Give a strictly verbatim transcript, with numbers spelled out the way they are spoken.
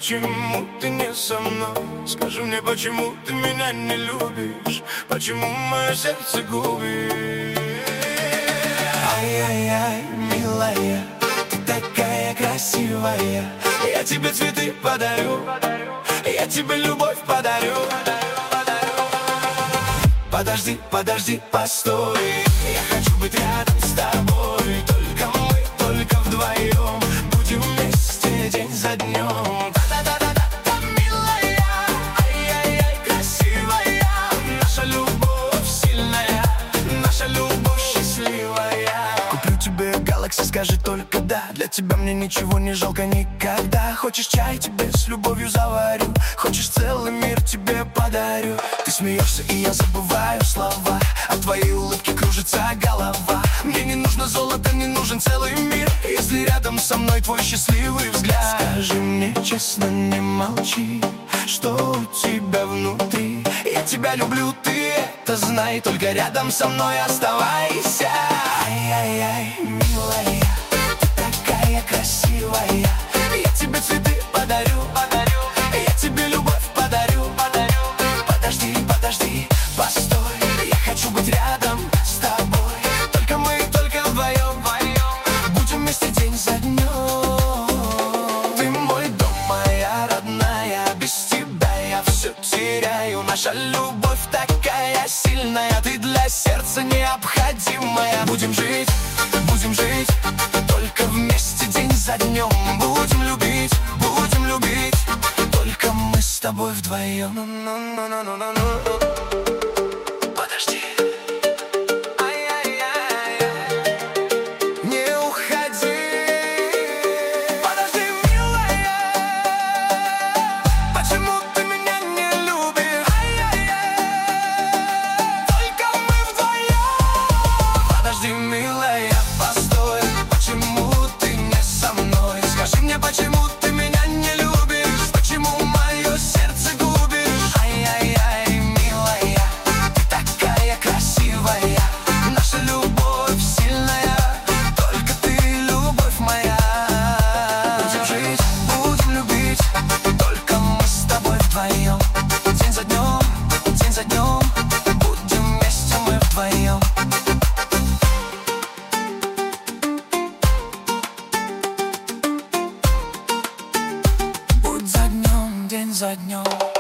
почему ты не со мной? Скажи мне, почему ты меня не любишь? Почему мое сердце губишь? Ай-яй-яй, милая, ты такая красивая. Я тебе цветы подарю, я тебе любовь подарю. Подожди, подожди, постой, я хочу быть рядом с тобой. Только мы, только вдвоем будем вместе день за днем. Да-да-да-да-да, милая, ай-яй-яй, красивая. Наша любовь сильная, наша любовь счастливая. Куплю тебе Galaxy, скажи только да. Для тебя мне ничего не жалко никогда. Хочешь чай, тебе с любовью заварю. Хочешь целый мир, тебе подарю. Ты смеешься, и я забываю слова. От твоей улыбки кружится голова. Мне не нужно золото, не нужен целый мир, если рядом со мной твой счастливый взгляд. Скажи мне честно, не молчи, что у тебя внутри. Я тебя люблю, ты это знай. Только рядом со мной оставайся. Ай-яй-яй, милая, ты такая красивая. Я тебе цветы подарю, подарю. Я тебе любовь подарю, подарю. Подожди, подожди, постой, я хочу быть рядом с тобой. Только мы, только вдвоем, вдвоем будем вместе день за днем. Ты мой дом, моя родная, без тебя я все теряю. Наша любовь такая сильная, ты для сердца необходимая. Будем жить, будем жить, только вместе день за днем. Будем любить, будем любить, только мы с тобой вдвоем. Подожди, ай-яй-яй, не уходи. Подожди, милая, почему ты меня не любишь? Ай-яй-яй, только мы вдвоем. Подожди, милая, постой, почему ты не со мной? Скажи мне, почему ты меня не любишь? Почему мое сердце губишь? Ай-яй-яй, милая, ты такая красивая. Наша любовь сильная, только ты любовь моя. Будем жить, будем любить, только мы с тобой вдвоем. День за днем, день за днем будем вместе мы вдвоем. Будь за днем, день за днем.